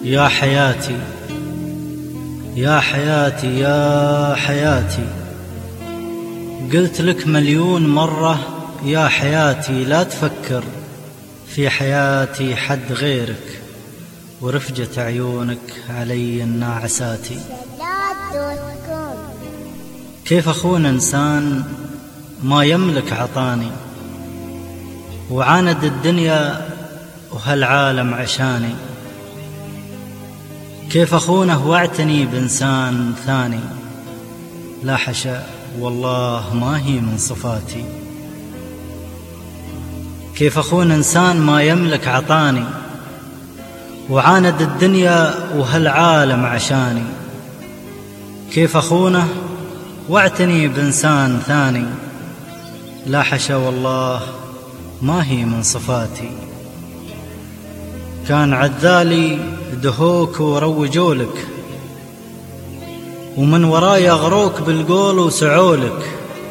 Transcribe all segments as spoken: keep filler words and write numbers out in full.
يا حياتي يا حياتي يا حياتي، قلت لك مليون مرة يا حياتي لا تفكر في حياتي حد غيرك، ورفجة عيونك علي الناعساتي. كيف أخون إنسان ما يملك عطاني، وعاند الدنيا وهالعالم عشاني؟ كيف أخونه واعتني بإنسان ثاني؟ لا حشا والله ما هي من صفاتي. كيف أخون إنسان ما يملك عطاني، وعاند الدنيا وهالعالم عشاني؟ كيف أخونه واعتني بإنسان ثاني؟ لا حشا والله ما هي من صفاتي. كان عذالي دهوك وروجولك، ومن وراي أغروك بالقول وسعولك،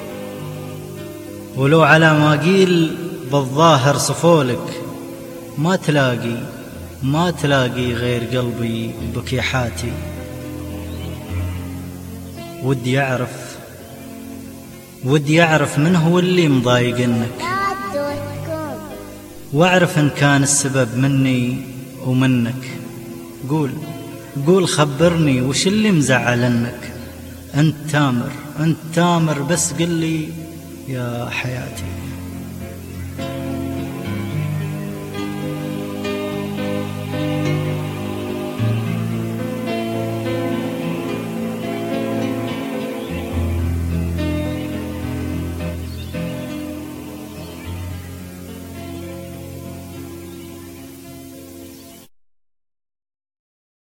ولو على ما قيل بالظاهر صفولك، ما تلاقي ما تلاقي غير قلبي بكيحاتي. ودي أعرف ودي أعرف من هو اللي مضايقنك، واعرف إن كان السبب مني ومنك. قول قول خبرني وش اللي مزعلنك. أنت تامر أنت تامر بس قل لي يا حياتي.